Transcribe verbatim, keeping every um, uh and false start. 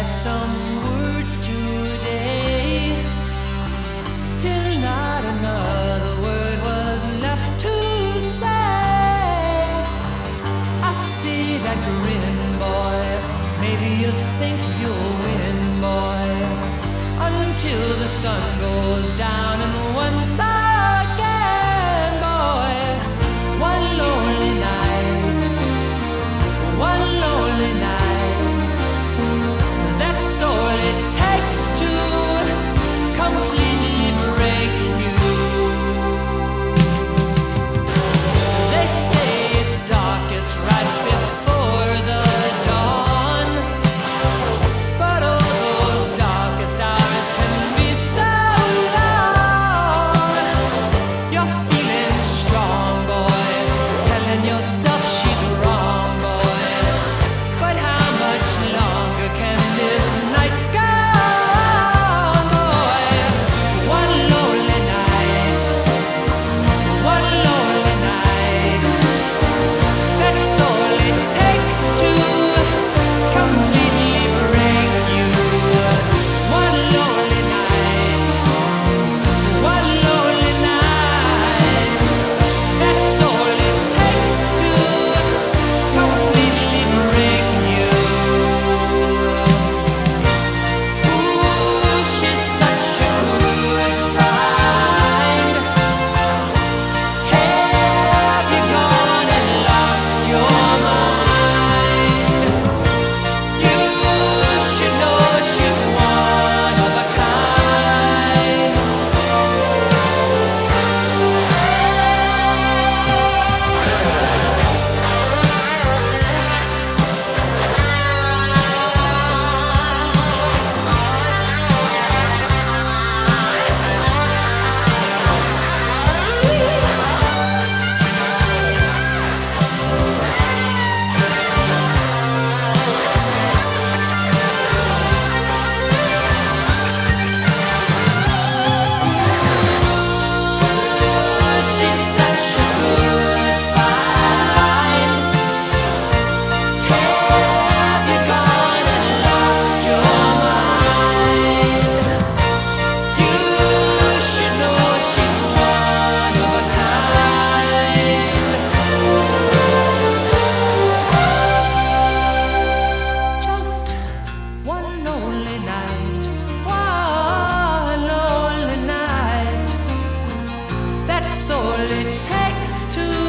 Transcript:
some words today, till not another word was left to say. I see that grin, boy, maybe you think you'll win, boy, until the sun goes down and once again, boy, one lonely night, one lonely night, that's all it takes to completely break you. They say it's darkest right before the dawn, but all those darkest hours can be so long. You're feeling strong, boy, telling yourself she's wrong, boy, but how much longer can this night go on, boy? One lonely night, one lonely night, that's all it takes to completely break you. One lonely night, one lonely night, that's all it takes to completely break you. Ooh, she's such a good find. Have you gone and lost your mind? You should know she's one of a kind. She's such a good find. Have you gone and lost your mind? You should know she's one of a kind. Just one lonely night, one lonely night, that's all it takes to